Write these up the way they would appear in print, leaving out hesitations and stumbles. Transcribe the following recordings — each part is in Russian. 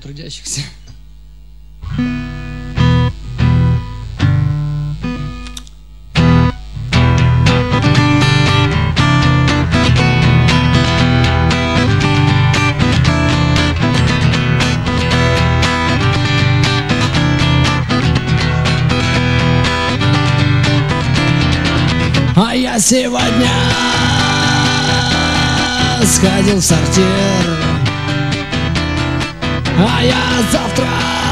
трудящихся. А я сегодня сходил в сортир, а я завтра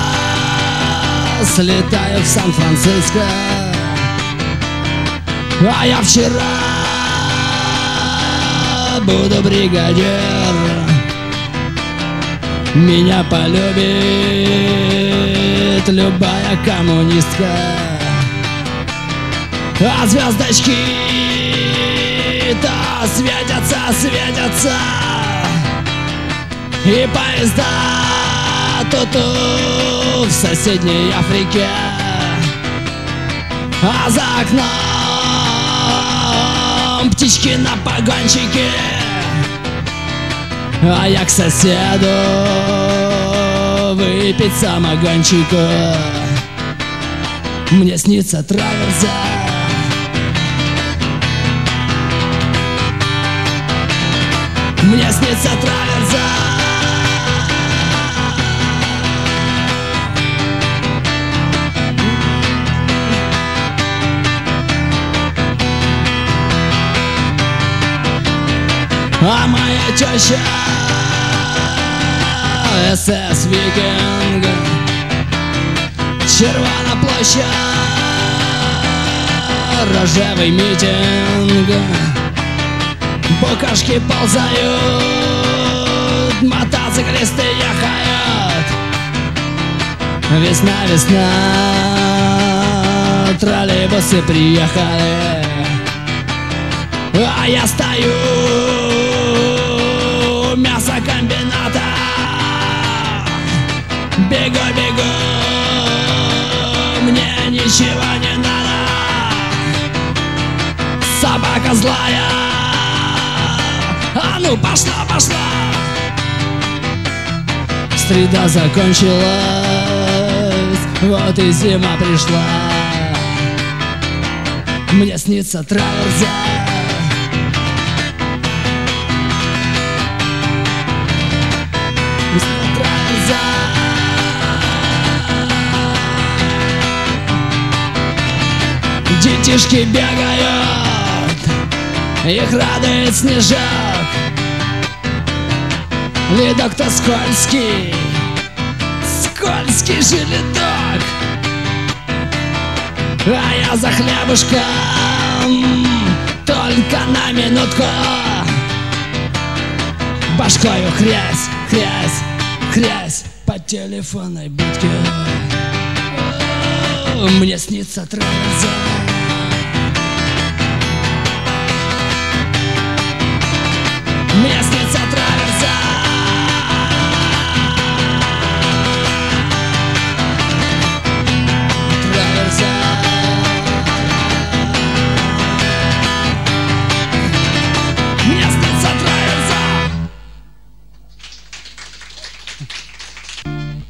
слетаю в Сан-Франциско, а я вчера буду бригадир. Меня полюбит любая коммунистка, а звездочки-то светятся, светятся, и поезда ту-ту в соседней Африке, а за окном птички на погонщике, а я к соседу выпить самогончика. Мне снится траверза, мне снится траверза. А моя теща СС Викинг, Червона площадь, рожевый митинг, букашки ползают, мотоциклисты ехают. Весна, весна, троллейбусы приехали, а я стою у мясокомбината. Бегу, бегу, мне ничего не надо. Собака злая, а ну пошла, пошла. Среда закончилась, вот и зима пришла. Мне снится траверза, детишки бегают, их радует снежок. Ледок-то скользкий, скользкий желудок, а я за хлебушком только на минутку. Башкою хрясь, хрясь, хрясь по телефонной будке. Мне снится траверза.